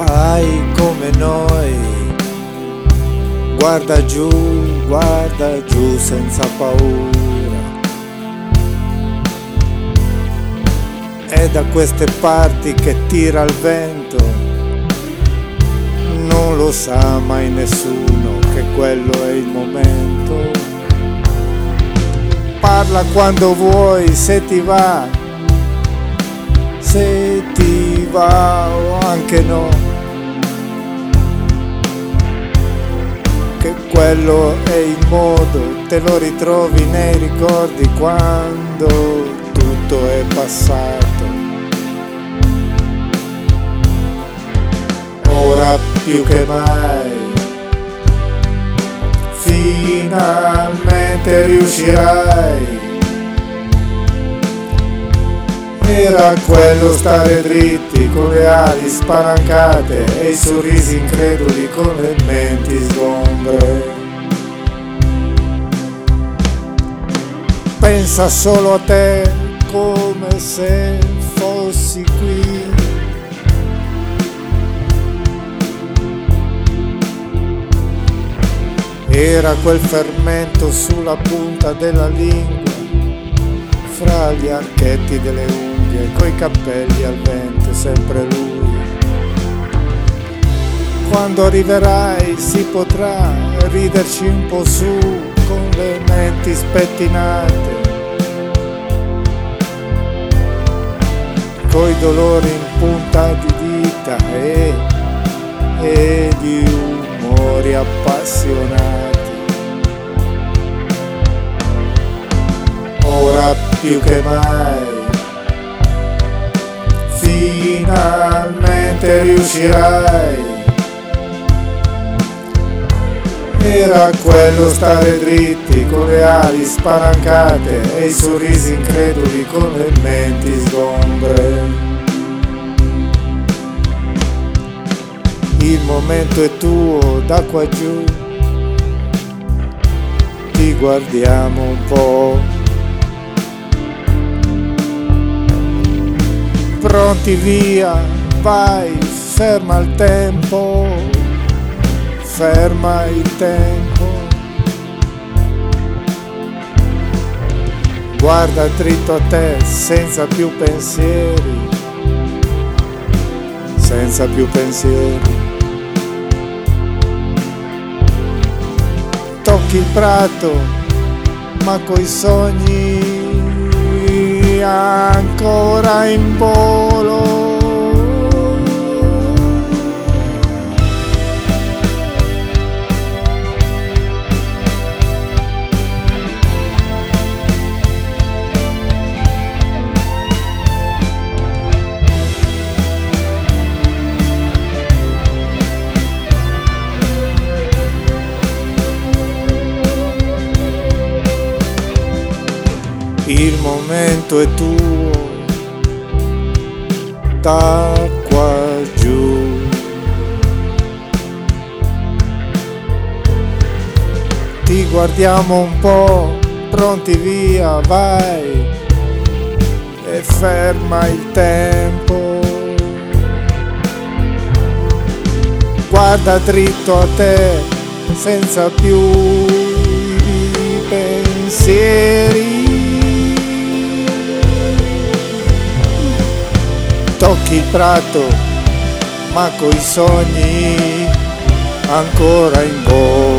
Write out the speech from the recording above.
Fai come noi, guarda giù senza paura. È da queste parti che tira il vento, non lo sa mai nessuno che quello è il momento. Parla quando vuoi, se ti va o anche no, che quello è il modo, te lo ritrovi nei ricordi quando tutto è passato. Ora più che mai, finalmente riuscirai. Era quello stare dritti con le ali spalancate e i sorrisi increduli con le menti sgombre. Pensa solo a te come se fossi qui. Era quel fermento sulla punta della lingua, fra gli archetti delle unghie, coi capelli al vento, sempre lui. Quando arriverai si potrà riderci un po' su, con le menti spettinate, coi dolori in punta di dita e di umori appassionati. Ora più che mai, finalmente riuscirai. Era quello stare dritti con le ali spalancate e i sorrisi increduli con le menti sgombre. Il momento è tuo, da qua giù ti guardiamo un po'. Pronti via, vai, ferma il tempo, ferma il tempo. Guarda dritto a te, senza più pensieri, senza più pensieri. Tocchi il prato, ma coi sogni ancora in volo. Il momento è tuo, da qua giù. Ti guardiamo un po', pronti via, vai, e ferma il tempo. Guarda dritto a te, senza più pensieri. Tocchi il prato, ma coi sogni ancora in volo.